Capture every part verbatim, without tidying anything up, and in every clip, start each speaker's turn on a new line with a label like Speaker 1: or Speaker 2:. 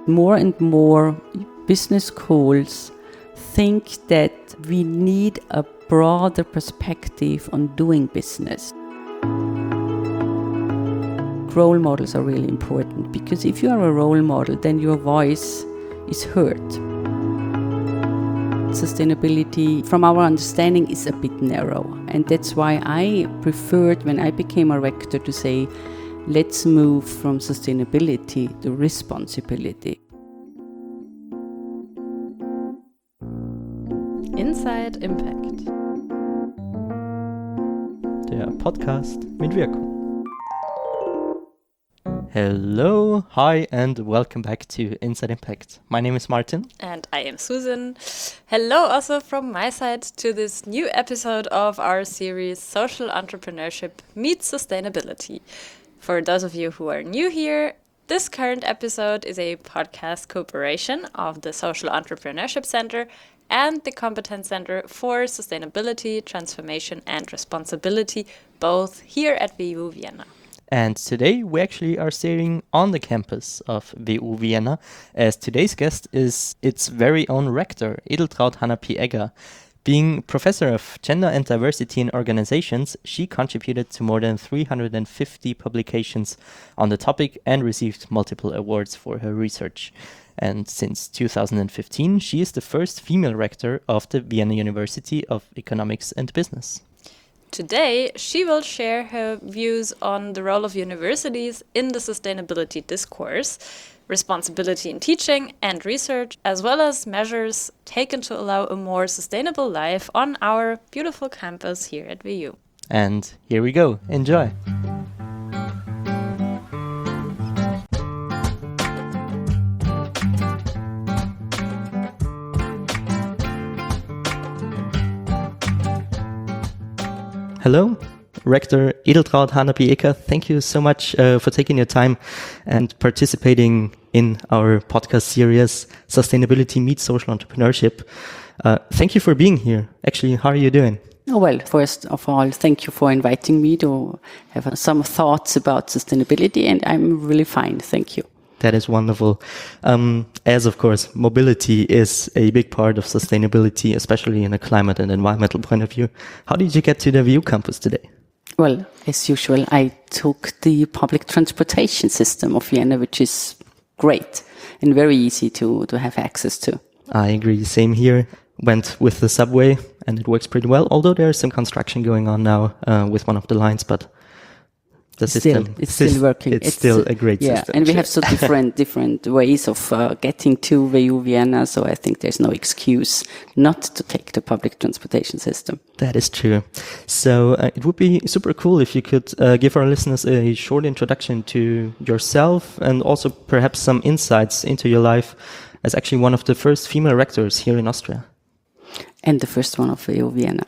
Speaker 1: more and more business schools think that we need a broader perspective on doing business. Role models are really important, because if you are a role model, then your voice is heard. Sustainability, from our understanding, is a bit narrow, and that's why I preferred, when I became a rector, to say, let's move from sustainability to responsibility.
Speaker 2: Inside Impact.
Speaker 3: Der Podcast mit Wirkung. Hello, hi, and welcome back to Inside Impact. My name is Martin.
Speaker 2: And I am Susan. Hello also from my side to this new episode of our series Social Entrepreneurship Meets Sustainability. For those of you who are new here, this current episode is a podcast cooperation of the Social Entrepreneurship Center and the Competence Center for Sustainability, Transformation and Responsibility, both here at V U Vienna.
Speaker 3: And today we actually are staying on the campus of V U Vienna, as today's guest is its very own rector, Edeltraud Hanna P. Egger. Being professor of gender and diversity in organizations, she contributed to more than three hundred fifty publications on the topic and received multiple awards for her research. And since two thousand fifteen, she is the first female rector of the Vienna University of Economics and Business.
Speaker 2: Today, she will share her views on the role of universities in the sustainability discourse, responsibility in teaching and research, as well as measures taken to allow a more sustainable life on our beautiful campus here at V U.
Speaker 3: And here we go. Enjoy. Hello, Rector Edeltraud Hanna P. Egger. Thank you so much uh, for taking your time and participating in our podcast series, Sustainability Meets Social Entrepreneurship. Uh, thank you for being here. Actually, how are you doing?
Speaker 1: Oh, well, first of all, thank you for inviting me to have some thoughts about sustainability, and I'm really fine. Thank you.
Speaker 3: That is wonderful. Um, as, of course, mobility is a big part of sustainability, especially in a climate and environmental point of view. How did you get to the V U campus today?
Speaker 1: Well, as usual, I took the public transportation system of Vienna, which is great and very easy to, to have access to.
Speaker 3: I agree. Same here. Went with the subway and it works pretty well, although there's some construction going on now uh, with one of the lines, but the
Speaker 1: still,
Speaker 3: system
Speaker 1: it's still working.
Speaker 3: It's,
Speaker 1: it's
Speaker 3: still a great
Speaker 1: yeah,
Speaker 3: system.
Speaker 1: And we have so different different ways of uh, getting to V U Vienna, so I think there's no excuse not to take the public transportation system.
Speaker 3: That is true. So uh, it would be super cool if you could uh, give our listeners a short introduction to yourself and also perhaps some insights into your life as actually one of the first female rectors here in Austria.
Speaker 1: And the first one of V U Vienna.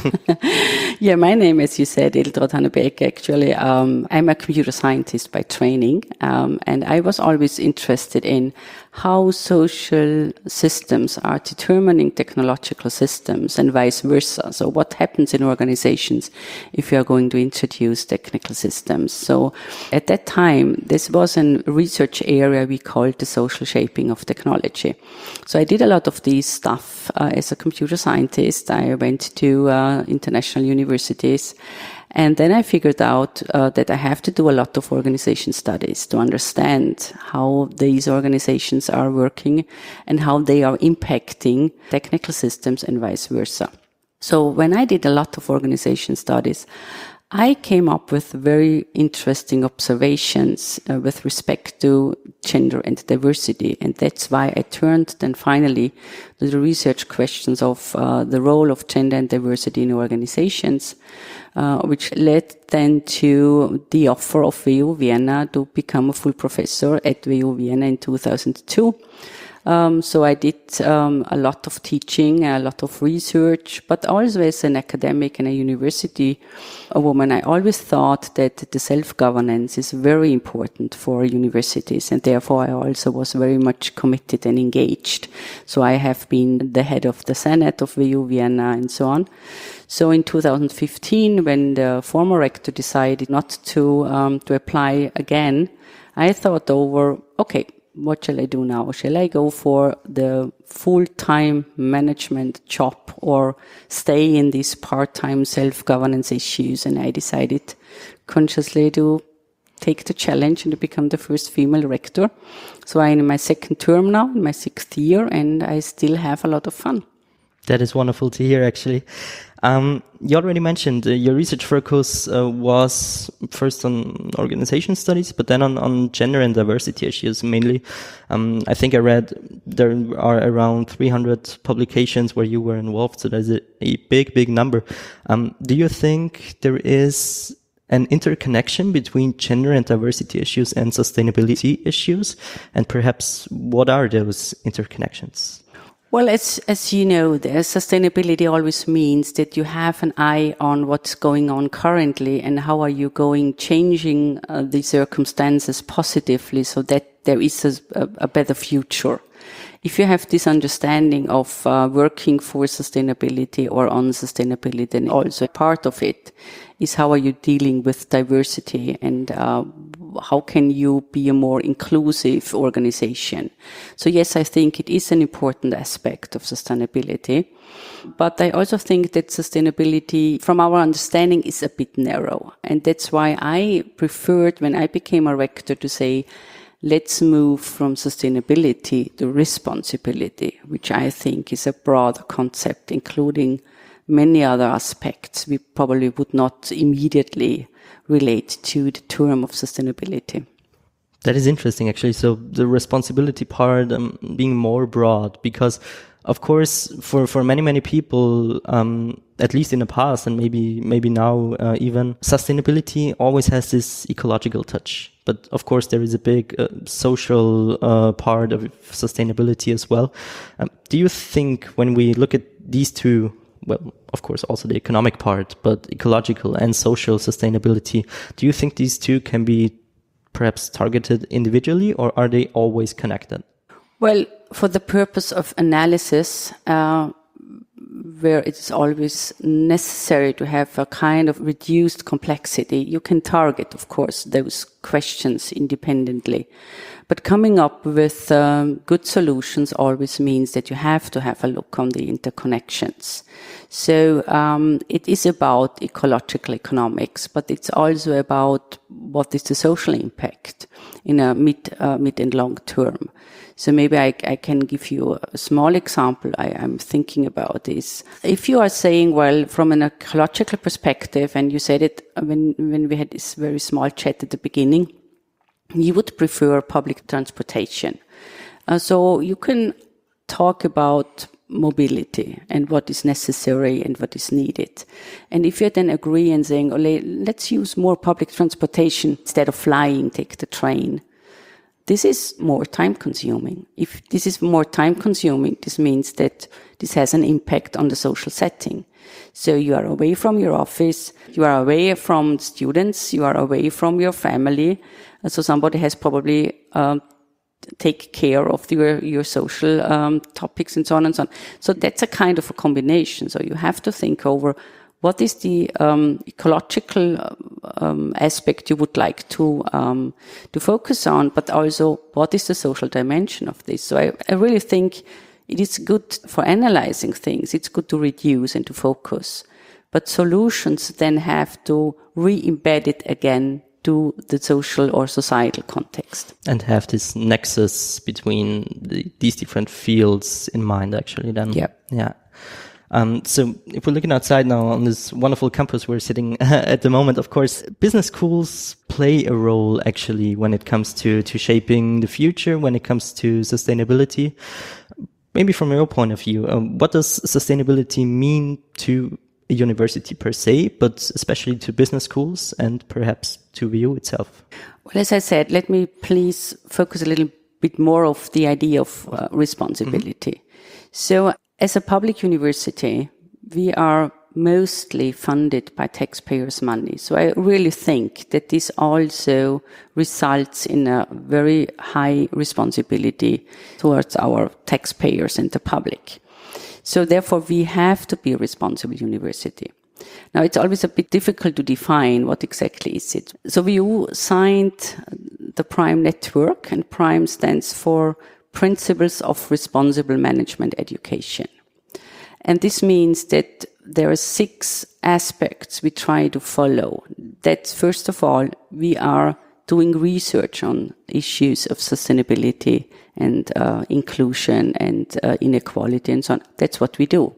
Speaker 1: Yeah, my name, as you said, Edeltraud Hanna P. Egger. Actually, um, I'm a computer scientist by training, um, and I was always interested in how social systems are determining technological systems and vice versa. So what happens in organizations if you are going to introduce technical systems? So at that time, this was a research area we called the social shaping of technology. So I did a lot of these stuff uh, as a computer scientist. I went to uh, international universities. And then I figured out uh, that I have to do a lot of organization studies to understand how these organizations are working and how they are impacting technical systems and vice versa. So when I did a lot of organization studies, I came up with very interesting observations uh, with respect to gender and diversity. And that's why I turned then finally to the research questions of uh, the role of gender and diversity in organizations, uh, which led then to the offer of V U Vienna to become a full professor at V U Vienna in two thousand two. Um, so I did um, a lot of teaching, a lot of research, but also as an academic and a university a woman, I always thought that the self-governance is very important for universities, and therefore I also was very much committed and engaged. So I have been the head of the Senate of V U Vienna and so on. So in two thousand fifteen, when the former rector decided not to um, to apply again, I thought over, okay, what shall I do now? Shall I go for the full-time management job or stay in these part-time self-governance issues? And I decided consciously to take the challenge and to become the first female rector. So I'm in my second term now, in my sixth year, and I still have a lot of fun.
Speaker 3: That is wonderful to hear, actually. Um, you already mentioned uh, your research focus uh, was first on organization studies, but then on, on gender and diversity issues mainly. Um, I think I read there are around three hundred publications where you were involved, so that's a, a big, big number. Um, do you think there is an interconnection between gender and diversity issues and sustainability issues? And perhaps what are those interconnections?
Speaker 1: Well, as as you know, the sustainability always means that you have an eye on what's going on currently and how are you going changing uh, the circumstances positively so that there is a, a better future. If you have this understanding of uh, working for sustainability or on sustainability, then also part of it is how are you dealing with diversity and uh, how can you be a more inclusive organization. So yes, I think it is an important aspect of sustainability. But I also think that sustainability, from our understanding, is a bit narrow. And that's why I preferred, when I became a rector, to say, let's move from sustainability to responsibility, which I think is a broader concept, including many other aspects we probably would not immediately relate to the term of sustainability.
Speaker 3: That is interesting, actually. So the responsibility part um, being more broad, because of course, for, for many, many people, um, at least in the past and maybe maybe now uh, even, sustainability always has this ecological touch. But of course, there is a big uh, social uh, part of sustainability as well. Um, do you think when we look at these two, well, of course, also the economic part, but ecological and social sustainability, do you think these two can be perhaps targeted individually, or are they always connected?
Speaker 1: Well, for the purpose of analysis, uh, where it is always necessary to have a kind of reduced complexity, you can target, of course, those questions independently. But coming up with um, good solutions always means that you have to have a look on the interconnections. So um, it is about ecological economics, but it's also about what is the social impact in a mid, uh, mid and long term. So maybe I, I can give you a small example I am thinking about is, if you are saying, well, from an ecological perspective, and you said it when, when we had this very small chat at the beginning, you would prefer public transportation. Uh, so you can talk about mobility and what is necessary and what is needed. And if you then agree and saying, oh, let's use more public transportation instead of flying, take the train. This is more time consuming. If this is more time consuming, this means that this has an impact on the social setting. So you are away from your office, you are away from students, you are away from your family. So somebody has probably um, take care of your, your social um, topics and so on and so on. So that's a kind of a combination. So you have to think over what is the um, ecological um, aspect you would like to um, to focus on, but also what is the social dimension of this. So I, I really think it is good for analyzing things. It's good to reduce and to focus. But solutions then have to re-embed it again to the social or societal context.
Speaker 3: And have this nexus between the, these different fields in mind, actually, then.
Speaker 1: Yeah.
Speaker 3: Yeah. Um, so if we're looking outside now on this wonderful campus we're sitting at the moment, of course, business schools play a role actually when it comes to, to shaping the future, when it comes to sustainability. Maybe from your point of view, um, what does sustainability mean to a university per se, but especially to business schools and perhaps to V U itself? Well,
Speaker 1: as I said, let me please focus a little bit more of the idea of uh, responsibility. Mm-hmm. So as a public university, we are mostly funded by taxpayers' money. So I really think that this also results in a very high responsibility towards our taxpayers and the public. So therefore, we have to be a responsible university. Now, it's always a bit difficult to define what exactly is it. So V U signed the PRIME network, and PRIME stands for Principles of Responsible Management Education. And this means that there are six aspects we try to follow. That's, first of all, we are doing research on issues of sustainability and uh, inclusion and uh, inequality and so on. That's what we do.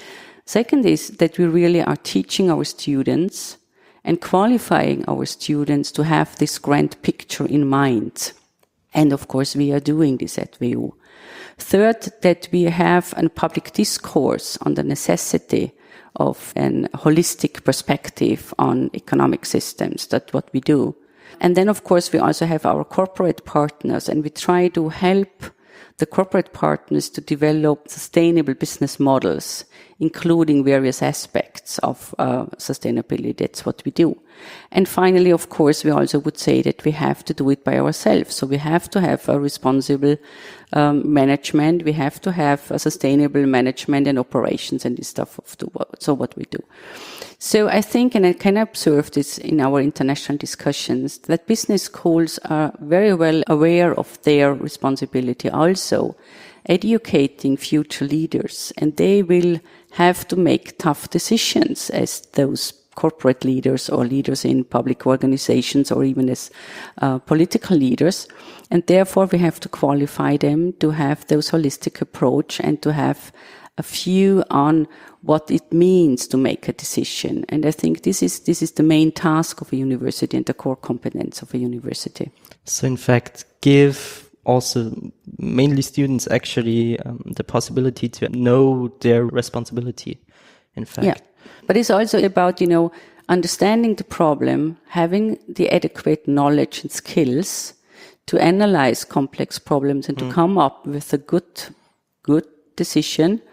Speaker 1: Second is that we really are teaching our students and qualifying our students to have this grand picture in mind. And of course, we are doing this at V U. Third, that we have a public discourse on the necessity of a holistic perspective on economic systems. That's what we do. And then, of course, we also have our corporate partners, and we try to help the corporate partners to develop sustainable business models, including various aspects of uh, sustainability. That's what we do. And finally, of course, we also would say that we have to do it by ourselves. So we have to have a responsible um, management. We have to have a sustainable management and operations and this stuff of the world. So what we do. So I think, and I can observe this in our international discussions, that business schools are very well aware of their responsibility also educating future leaders, and they will have to make tough decisions as those corporate leaders or leaders in public organizations or even as uh, political leaders. And therefore we have to qualify them to have those holistic approach and to have a view on what it means to make a decision. And I think this is this is the main task of a university and the core competence of a university.
Speaker 3: So in fact, give also mainly students actually um, the possibility to know their responsibility, in fact.
Speaker 1: Yeah, but it's also about, you know, understanding the problem, having the adequate knowledge and skills to analyze complex problems and mm. to come up with a good, good decision,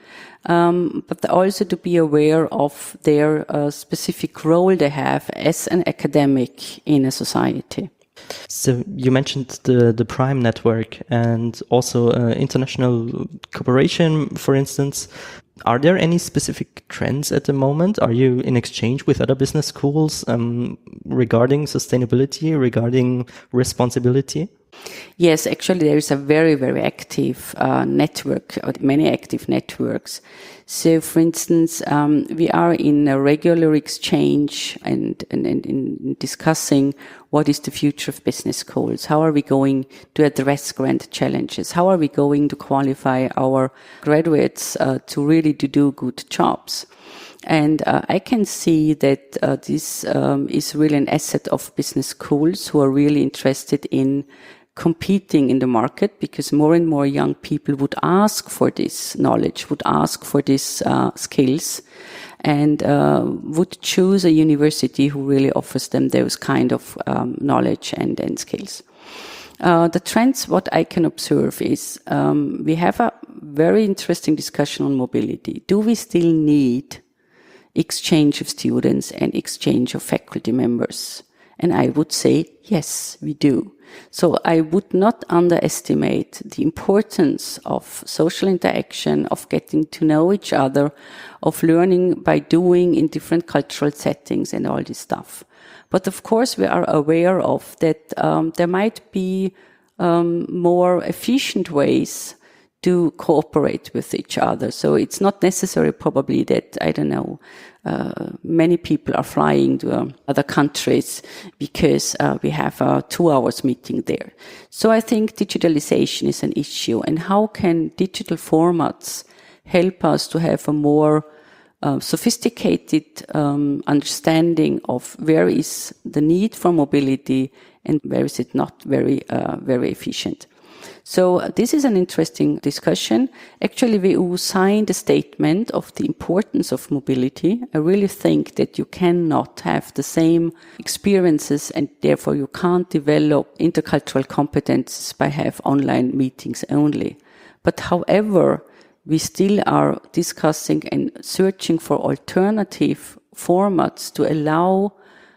Speaker 1: um, but also to be aware of their uh, specific role they have as an academic in a society.
Speaker 3: So you mentioned the, the PRIME network and also uh, international cooperation, for instance. Are there any specific trends at the moment? Are you in exchange with other business schools um, regarding sustainability, regarding responsibility?
Speaker 1: Yes, actually there is a very, very active uh, network, or many active networks. So, for instance, um, we are in a regular exchange and, and, and in discussing what is the future of business schools. How are we going to address grand challenges? How are we going to qualify our graduates uh, to really to do good jobs? And uh, I can see that uh, this um, is really an asset of business schools who are really interested in competing in the market, because more and more young people would ask for this knowledge, would ask for these uh, skills, and uh, would choose a university who really offers them those kind of um, knowledge and, and skills. Uh, the trends, what I can observe is um, we have a very interesting discussion on mobility. Do we still need exchange of students and exchange of faculty members? And I would say, yes, we do. So I would not underestimate the importance of social interaction, of getting to know each other, of learning by doing in different cultural settings and all this stuff. But of course, we are aware of that um, there might be um, more efficient ways to cooperate with each other. So it's not necessary probably that, I don't know, uh, many people are flying to uh, other countries because uh, we have a two hours meeting there. So I think digitalization is an issue, and how can digital formats help us to have a more uh, sophisticated um, understanding of where is the need for mobility and where is it not very, uh, very efficient. So uh, this is an interesting discussion. Actually, V U signed a statement of the importance of mobility. I really think that you cannot have the same experiences, and therefore you can't develop intercultural competences by have online meetings only. But however, we still are discussing and searching for alternative formats to allow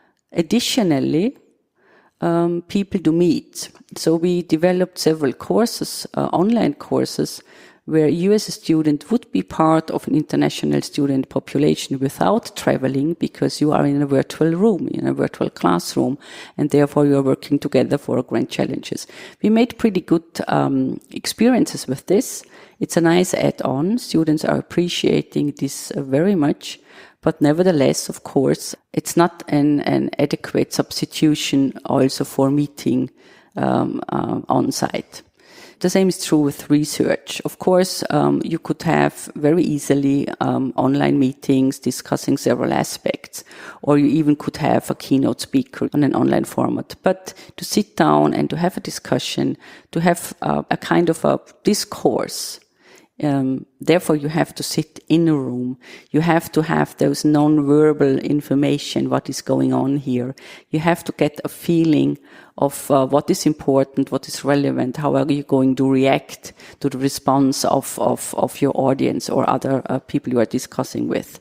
Speaker 1: additionally Um, people to meet. So we developed several courses, uh, online courses, where you as a student would be part of an international student population without traveling, because you are in a virtual room, in a virtual classroom, and therefore you are working together for grand challenges. We made pretty good um, experiences with this. It's a nice add-on. Students are appreciating this uh, very much. But nevertheless, of course, it's not an, an adequate substitution also for meeting um, uh, on site. The same is true with research. Of course, um, you could have very easily um, online meetings discussing several aspects, or you even could have a keynote speaker on an online format. But to sit down and to have a discussion, to have uh, a kind of a discourse, Um, therefore, you have to sit in a room. You have to have those non-verbal information, what is going on here. You have to get a feeling of uh, what is important, what is relevant, how are you going to react to the response of, of, of your audience or other uh, people you are discussing with.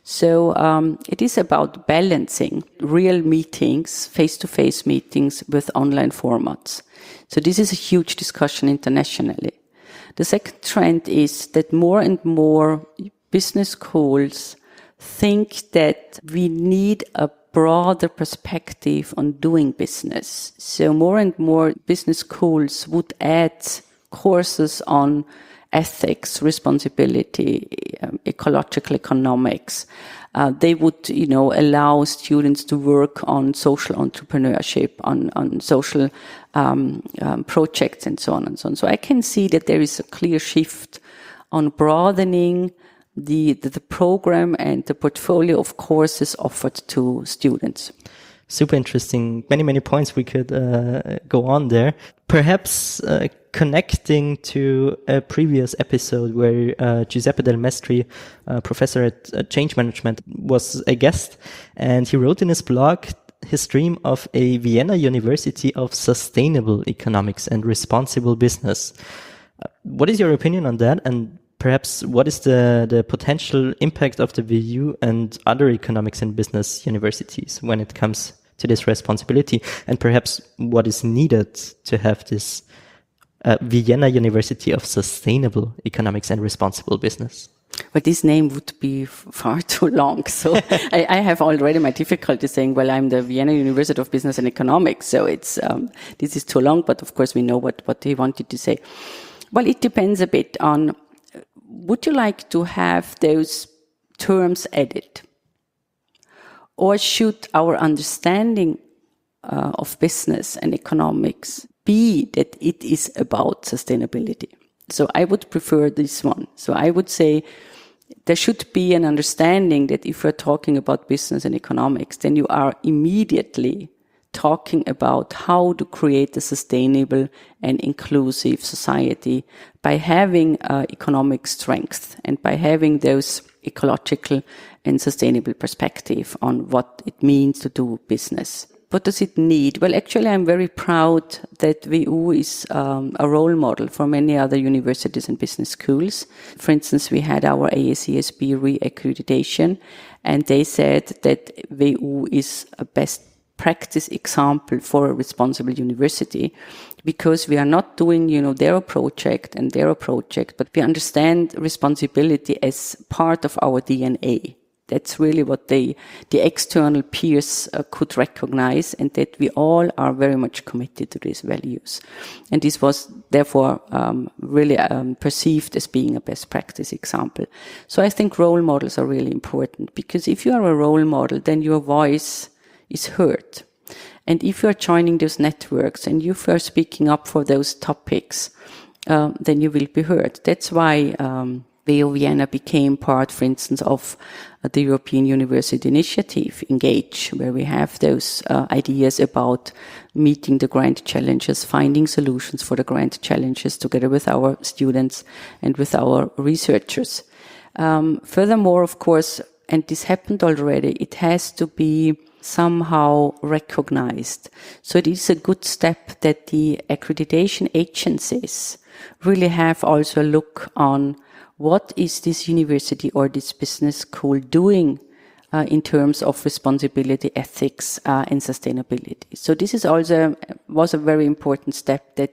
Speaker 1: So um, it is about balancing real meetings, face-to-face meetings with online formats. So this is a huge discussion internationally. The second trend is that more and more business schools think that we need a broader perspective on doing business. So more and more business schools would add courses on ethics, responsibility, um, ecological economics. Uh, they would, you know, allow students to work on social entrepreneurship, on, on social um, um, projects and so on and so on. So I can see that there is a clear shift on broadening the, the, the program and the portfolio of courses offered to students.
Speaker 3: Super interesting. Many, many points we could uh, go on there. Perhaps uh, connecting to a previous episode where uh, Giuseppe Del Mestri, uh, professor at uh, Change Management, was a guest, and he wrote in his blog his dream of a Vienna University of Sustainable Economics and Responsible Business. Uh, what is your opinion on that? And perhaps what is the, the potential impact of the V U and other economics and business universities when it comes to this responsibility? And perhaps what is needed to have this uh, Vienna University of Sustainable Economics and Responsible Business?
Speaker 1: Well, this name would be far too long. So I, I have already my difficulty saying, well, I'm the Vienna University of Business and Economics. So it's um, this is too long. But of course, we know what, what he wanted to say. Well, it depends a bit on, would you like to have those terms added? Or should our understanding uh, of business and economics be that it is about sustainability? So I would prefer this one. So I would say there should be an understanding that if we're talking about business and economics, then you are immediately talking about how to create a sustainable and inclusive society by having uh, economic strength and by having those ecological and sustainable perspective on what it means to do business. What does it need? Well, actually, I'm very proud that V U is um, a role model for many other universities and business schools. For instance, we had our A S E S B re-accreditation, and they said that V U is a best practice example for a responsible university, because we are not doing, you know, their project and their project, but we understand responsibility as part of our D N A. That's really what they, the external peers uh, could recognize, and that we all are very much committed to these values. And this was therefore um, really um, perceived as being a best practice example. So I think role models are really important, because if you are a role model, then your voice is heard. And if you are joining those networks and you are speaking up for those topics, uh, then you will be heard. That's why um, V U Vienna became part, for instance, of uh, the European University Initiative, ENGAGE, where we have those uh, ideas about meeting the grand challenges, finding solutions for the grand challenges together with our students and with our researchers. Um, furthermore, of course, and this happened already, it has to be somehow recognized. So it is a good step that the accreditation agencies really have also a look on what is this university or this business school doing uh, in terms of responsibility, ethics, uh, and sustainability. So this is also was a very important step that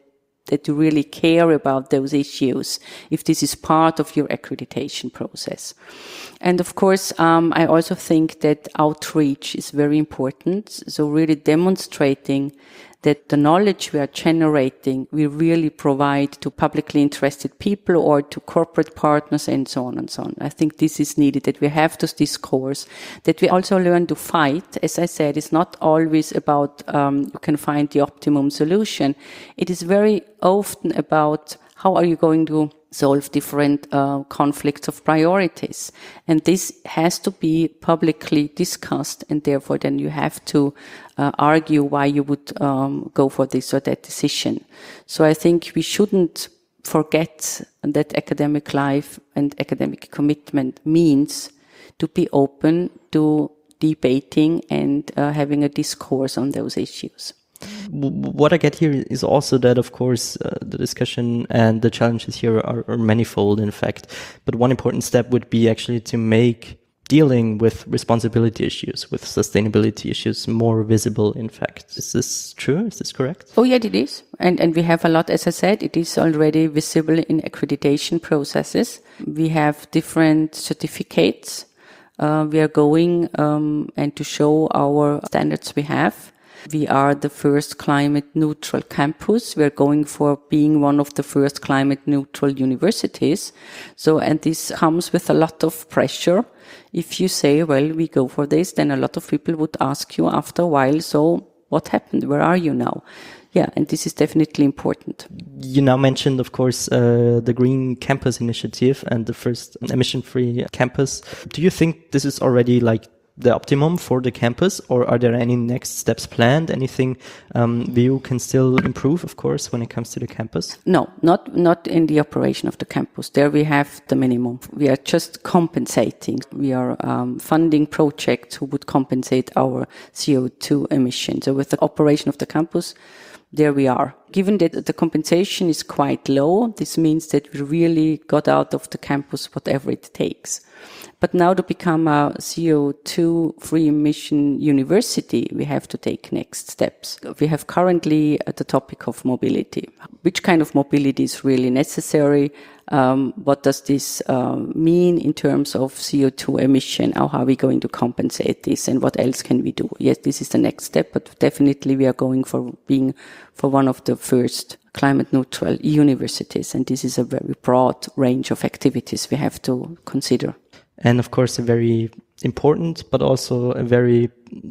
Speaker 1: that you really care about those issues, if this is part of your accreditation process. And of course, um, I also think that outreach is very important. So really demonstrating that the knowledge we are generating, we really provide to publicly interested people or to corporate partners and so on and so on. I think this is needed, that we have this discourse, that we also learn to fight. As I said, it's not always about um, you can find the optimum solution. It is very often about how are you going to solve different uh, conflicts of priorities. And this has to be publicly discussed, and therefore then you have to uh, argue why you would um, go for this or that decision. So I think we shouldn't forget that academic life and academic commitment means to be open to debating and uh, having a discourse on those issues.
Speaker 3: What I get here is also that, of course, uh, the discussion and the challenges here are, are manifold, in fact. But one important step would be actually to make dealing with responsibility issues, with sustainability issues more visible, in fact. Is this true? Is this correct?
Speaker 1: Oh, yeah, it is. And, and we have a lot, as I said, it is already visible in accreditation processes. We have different certificates. Uh, we are going um, and to show our standards we have. We are the first climate neutral campus. We are going for being one of the first climate neutral universities. So, and this comes with a lot of pressure. If you say, well, we go for this, then a lot of people would ask you after a while, so what happened? Where are you now? Yeah, and this is definitely important.
Speaker 3: You now mentioned, of course, uh, the Green Campus Initiative and the first emission-free campus. Do you think this is already like the optimum for the campus, or are there any next steps planned? Anything um, V U can still improve, of course, when it comes to the campus?
Speaker 1: No, not not in the operation of the campus. There we have the minimum. We are just compensating. We are um, funding projects who would compensate our C O two emissions. So with the operation of the campus, there we are. Given that the compensation is quite low, this means that we really got out of the campus whatever it takes. But now to become a C O two free emission university, we have to take next steps. We have currently uh, the topic of mobility. Which kind of mobility is really necessary? Um, what does this uh, mean in terms of C O two emission? How are we going to compensate this, and what else can we do? Yes, this is the next step, but definitely we are going for being for one of the first climate neutral universities, and this is a very broad range of activities we have to consider.
Speaker 3: And of course, a very important, but also a very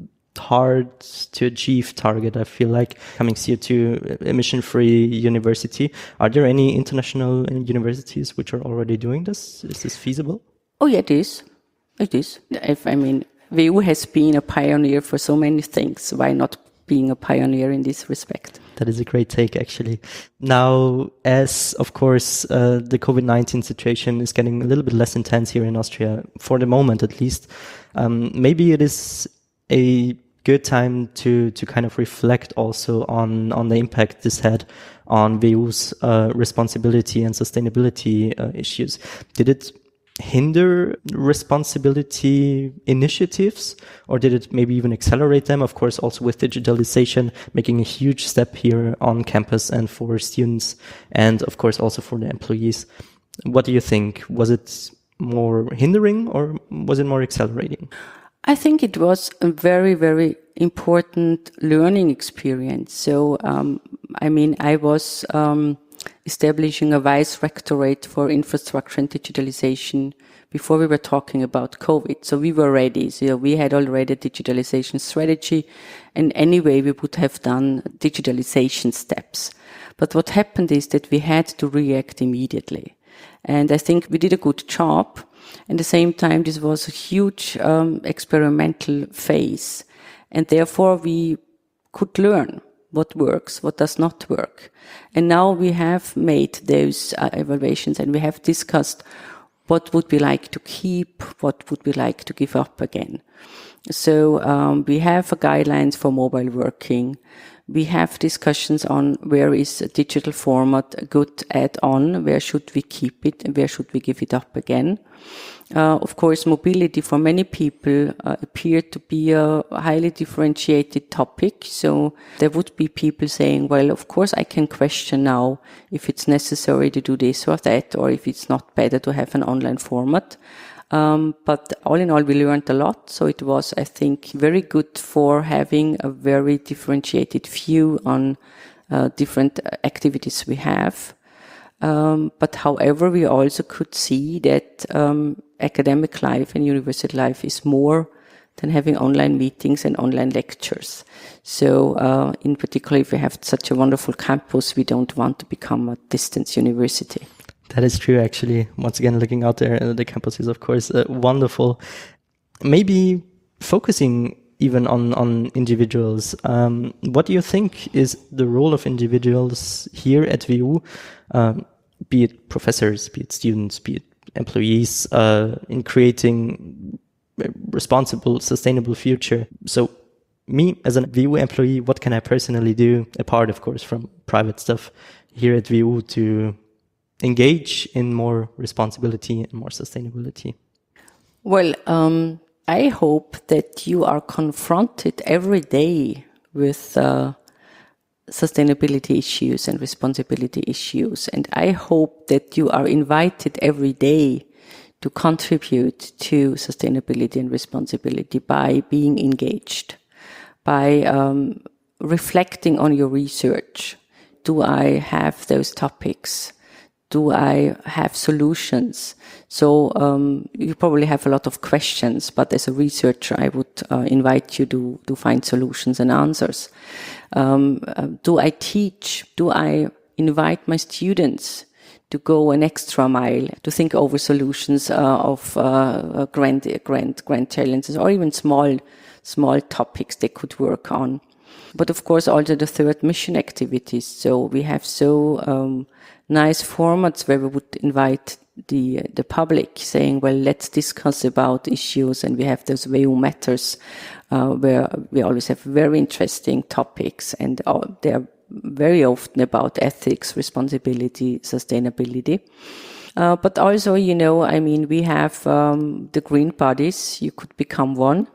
Speaker 3: hard to achieve target, I feel like, coming C O two emission-free university. Are there any international universities which are already doing this? Is this feasible?
Speaker 1: Oh, yeah, it is. It is. If, I mean, V U has been a pioneer for so many things. Why not being a pioneer in this respect?
Speaker 3: That is a great take, actually. Now, as, of course, uh, the COVID nineteen situation is getting a little bit less intense here in Austria, for the moment at least, um, maybe it is a good time to to kind of reflect also on, on the impact this had on V U's uh, responsibility and sustainability uh, issues. Did it hinder responsibility initiatives, or did it maybe even accelerate them? Of course, also with digitalization making a huge step here on campus and for students, and of course also for the employees. What do you think? Was it more hindering, or was it more accelerating?
Speaker 1: I think it was a very, very important learning experience. So, um, I mean, I was um, establishing a vice rectorate for infrastructure and digitalization before we were talking about COVID. So we were ready. So we had already a digitalization strategy, and anyway, we would have done digitalization steps. But what happened is that we had to react immediately. And I think we did a good job. At the same time, this was a huge um, experimental phase. And therefore, we could learn what works, what does not work. And now we have made those uh, evaluations, and we have discussed what would we like to keep, what would we like to give up again. So um, we have uh, guidelines for mobile working. We have discussions on where is a digital format a good add-on, where should we keep it, and where should we give it up again. Uh, of course, mobility for many people uh, appeared to be a highly differentiated topic. So there would be people saying, well, of course, I can question now if it's necessary to do this or that, or if it's not better to have an online format. Um, but all in all, we learned a lot. So it was, I think, very good for having a very differentiated view on uh, different activities we have. Um, but however, we also could see that um, academic life and university life is more than having online meetings and online lectures. So uh, in particular, if we have such a wonderful campus, we don't want to become a distance university.
Speaker 3: That is true, actually. Once again, looking out there, uh, the campus is, of course, uh, wonderful. Maybe focusing even on, on individuals. Um, what do you think is the role of individuals here at V U, um, be it professors, be it students, be it employees, uh, in creating a responsible, sustainable future? So me, as a V U employee, what can I personally do, apart, of course, from private stuff here at V U, to engage in more responsibility and more sustainability?
Speaker 1: Well, um, I hope that you are confronted every day with uh, sustainability issues and responsibility issues. And I hope that you are invited every day to contribute to sustainability and responsibility by being engaged, by um, reflecting on your research. Do I have those topics? Do I have solutions? So um, you probably have a lot of questions, but as a researcher, I would uh, invite you to, to find solutions and answers. Um, uh, do I teach? Do I invite my students to go an extra mile, to think over solutions uh, of uh, grand, grand, grand challenges, or even small, small topics they could work on? But of course, also the third, mission activities. So we have so um, nice formats where we would invite the the public, saying, well, let's discuss about issues. And we have those V U Matters, uh, where we always have very interesting topics, and uh, they're very often about ethics, responsibility, sustainability. Uh, but also, you know, I mean, we have um, the green bodies. You could become one.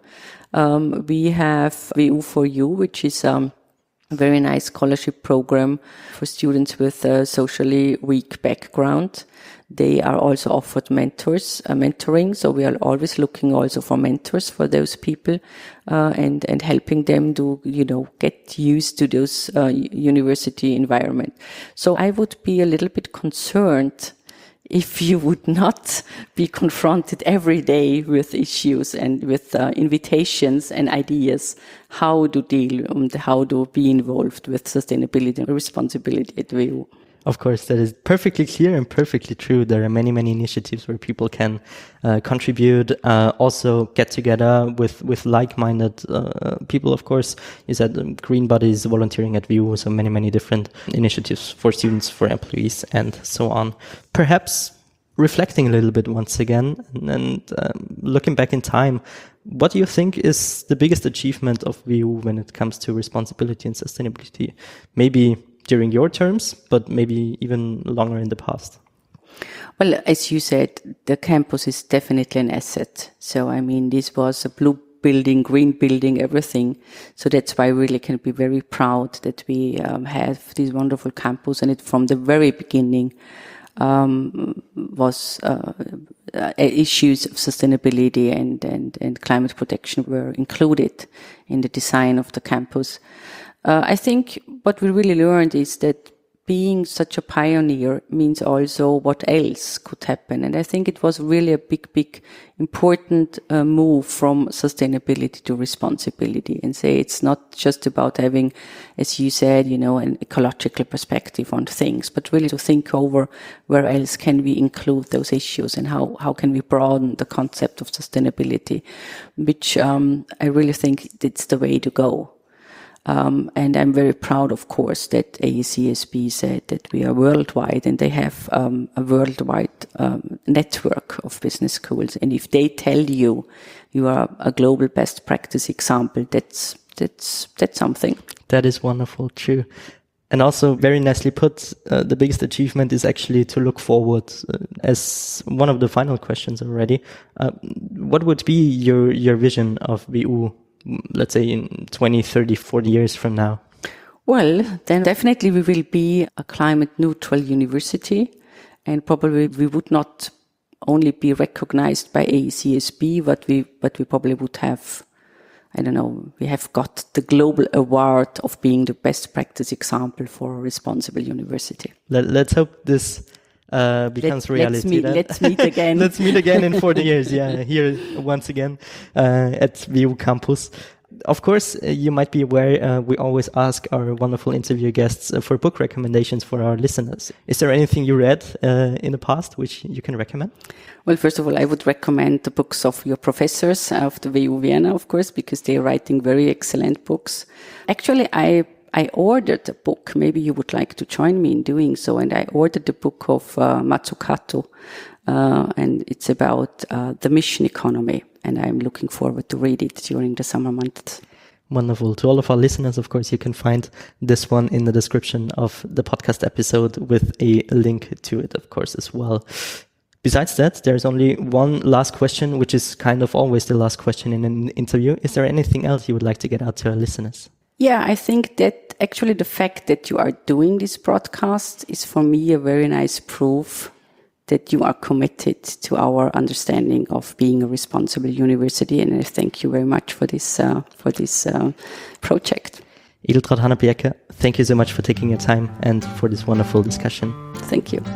Speaker 1: Um, we have V U for You, which is um, a very nice scholarship program for students with a socially weak background. They are also offered mentors, uh, mentoring. So we are always looking also for mentors for those people, uh, and, and helping them to, you know, get used to those uh, university environment. So I would be a little bit concerned if you would not be confronted every day with issues and with uh, invitations and ideas how to deal and how to be involved with sustainability and responsibility at V U.
Speaker 3: Of course, that is perfectly clear and perfectly true. There are many, many initiatives where people can uh, contribute, uh, also get together with, with like-minded uh, people, of course. You said um, Green Bodies, volunteering at V U, so many, many different initiatives for students, for employees, and so on. Perhaps reflecting a little bit once again and, and um, looking back in time, what do you think is the biggest achievement of V U when it comes to responsibility and sustainability? Maybe during your terms, but maybe even longer in the past?
Speaker 1: Well, as you said, the campus is definitely an asset. So, I mean, this was a blue building, green building, everything. So that's why we really can be very proud that we um, have this wonderful campus, and it from the very beginning um, was uh, uh, issues of sustainability and, and, and climate protection were included in the design of the campus. Uh, I think what we really learned is that being such a pioneer means also what else could happen. And I think it was really a big, big, important uh, move from sustainability to responsibility, and say it's not just about having, as you said, you know, an ecological perspective on things, but really to think over where else can we include those issues and how, how can we broaden the concept of sustainability, which um, I really think it's the way to go. Um, and I'm very proud, of course, that A E C S B said that we are worldwide, and they have um, a worldwide um, network of business schools. And if they tell you you are a global best practice example, that's that's that's something.
Speaker 3: That is wonderful, true. And also very nicely put, uh, the biggest achievement is actually to look forward. Uh, as one of the final questions already, uh, what would be your, your vision of V U, let's say in twenty, thirty, forty years from now?
Speaker 1: Well, then definitely we will be a climate neutral university, and probably we would not only be recognized by A E C S B, but we, but we probably would have, I don't know, we have got the global award of being the best practice example for a responsible university.
Speaker 3: Let, let's hope this uh, becomes
Speaker 1: Let,
Speaker 3: reality.
Speaker 1: Let's meet,
Speaker 3: then.
Speaker 1: let's meet again.
Speaker 3: Let's meet again in forty years. Yeah, here once again uh, at V U campus. Of course, uh, you might be aware uh, we always ask our wonderful interview guests uh, for book recommendations for our listeners. Is there anything you read uh, in the past which you can recommend?
Speaker 1: Well, first of all, I would recommend the books of your professors of the V U Vienna, of course, because they are writing very excellent books. Actually, I I ordered a book. Maybe you would like to join me in doing so. And I ordered the book of uh, Mazzucato, uh, and it's about uh, the mission economy. And I'm looking forward to read it during the summer months.
Speaker 3: Wonderful. To all of our listeners, of course, you can find this one in the description of the podcast episode with a link to it, of course, as well. Besides that, there's only one last question, which is kind of always the last question in an interview. Is there anything else you would like to get out to our listeners?
Speaker 1: Yeah, I think that actually the fact that you are doing this broadcast is for me a very nice proof that you are committed to our understanding of being a responsible university. And I thank you very much for this, uh, for this uh, project.
Speaker 3: Edeltraud Hanna-Piecker, thank you so much for taking your time and for this wonderful discussion.
Speaker 1: Thank you.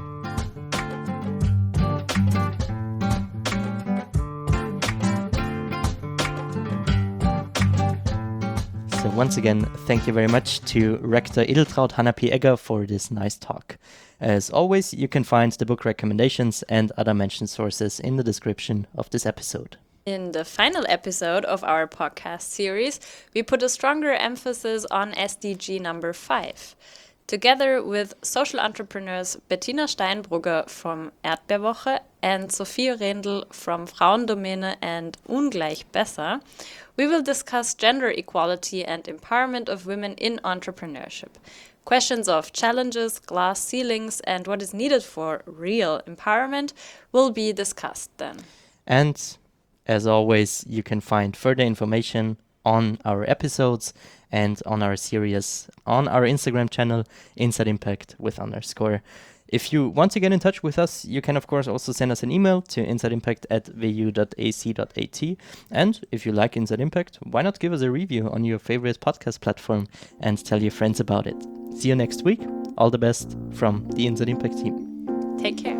Speaker 3: So once again, thank you very much to Rector Edeltraud Hanna-Piecker for this nice talk. As always, you can find the book recommendations and other mentioned sources in the description of this episode.
Speaker 2: In the final episode of our podcast series, we put a stronger emphasis on S D G number five. Together with social entrepreneurs Bettina Steinbrugger from Erdbeerwoche and Sophie Rendl from Frauendomäne and Ungleich Besser, we will discuss gender equality and empowerment of women in entrepreneurship. Questions of challenges, glass ceilings, and what is needed for real empowerment will be discussed then. And as always, you can find further information on our episodes and on our series on our Instagram channel, Inside Impact with underscore. If you want to get in touch with us, you can of course also send us an email to insideimpact at v u dot a c dot a t. And if you like Inside Impact, why not give us a review on your favorite podcast platform and tell your friends about it. See you next week. All the best from the Inside Impact team. Take care.